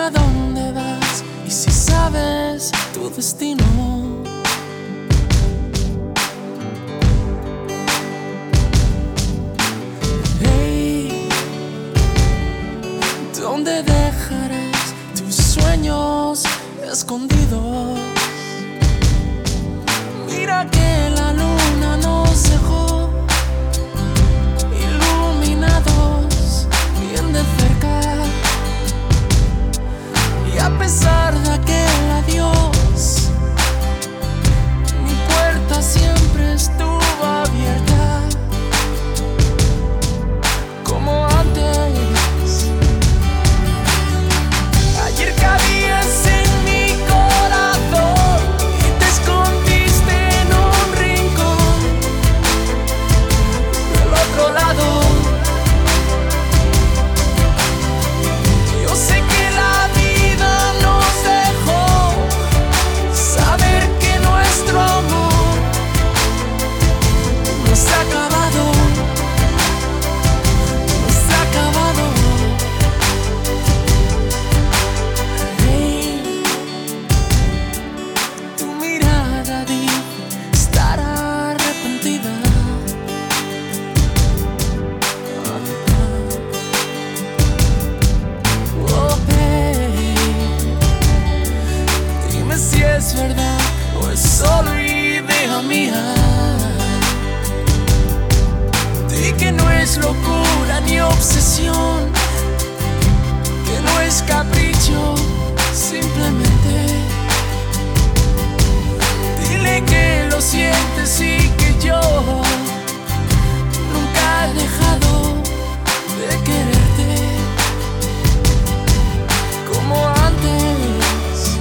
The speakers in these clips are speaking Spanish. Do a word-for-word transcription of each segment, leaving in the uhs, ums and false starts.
a dónde vas y si sabes tu destino. Hey, ¿dónde dejarás tus sueños escondidos? Mira que la luna nos dejó iluminados bien de cerca, y a pesar de aquel adiós, mi puerta siempre estuvo abierta como antes. Ayer cabías en mi corazón y te escondiste en un rincón del otro lado. Yo sé que la vida nos dejó saber que nuestro amor no se ha acabado, no se ha acabado. Hey, tu mirada dice estar arrepentida. Oh, hey, dime si es verdad o es solo idea mía. Di que no es locura ni obsesión, que no es capricho, simplemente dile que lo sientes y que yo nunca he dejado de quererte como antes.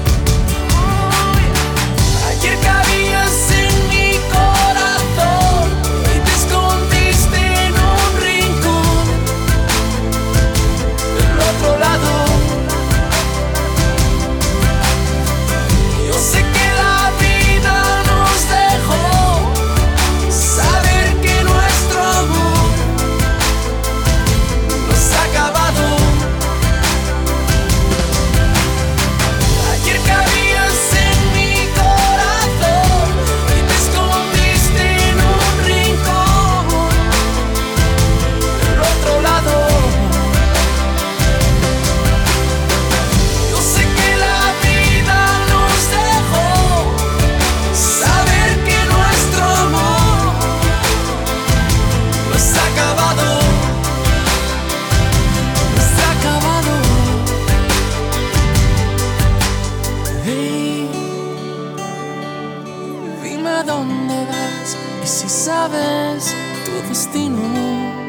Ayer cabías en mi corazón y te escondiste en un rincón del otro lado. Yo sé que la vida nos dejó saber que nuestro amor no se ha acabado. Ayer cabías en mi corazón y te escondiste en un rincón del otro lado. Yo sé que la vida nos dejó saber que nuestro amor no se ha acabado, no se ha acabado. Hey, dime a dónde vas y si sabes tu destino.